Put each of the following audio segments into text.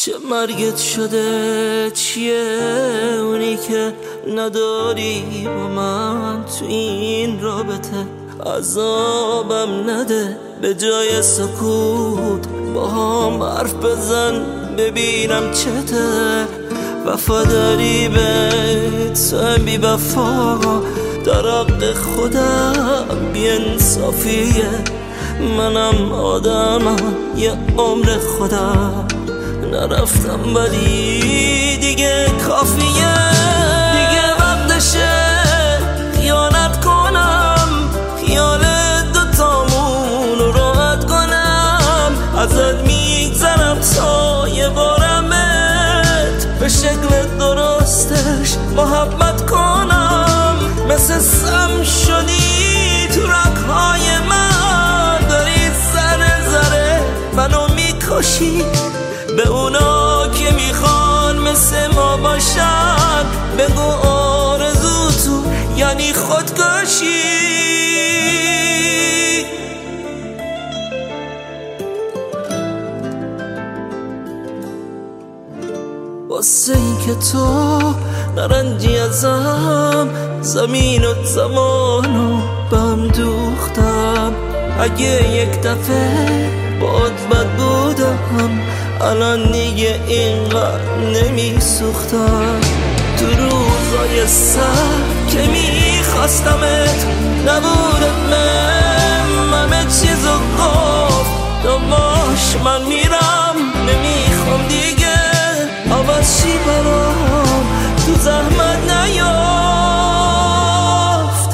چه مرگت شده چیه اونی که نداری با من تو این رابطه؟ عذابم نده به جای سکوت با هم حرف بزن ببینم چته. وفاداری به تو بی وفا در حق خودم بی انصافیه. منم آدمم یه عمر خودم نرفتم ولی دیگه کافیه. دیگه وقتشه خیانت کنم، خیال دوتامون رو راحت کنم. ازت میگذرم تا یه بارمت به شکل درستش محبت کنم. مثل سم شدی تو رگ‌های من، داری ذره ذره منو میکشی. به اونا که میخوان مثل ما باشن بگو آرزو تو یعنی خودکشی. واسه این که تو نرنجی ازم، زمین و زمانو به هم دوختم. اگه یک دفعه باد بد بودم الان دیگه اینقدر نمیسوختم. تو روزای سخت که میخواستمت نبودم، همه چیزو گفت دنباش من میرم. نمیخوام دیگه عوض شی برام، تو زحمت نیافت.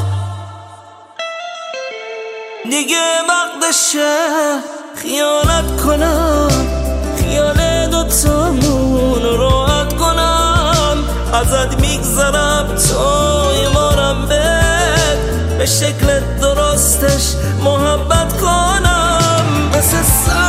دیگه وقتشه خیانت کنم، خیال دوتامون رو راحت کنم. ازت میگذرم تا یه بارم به شکل درستش محبت کنم. مثل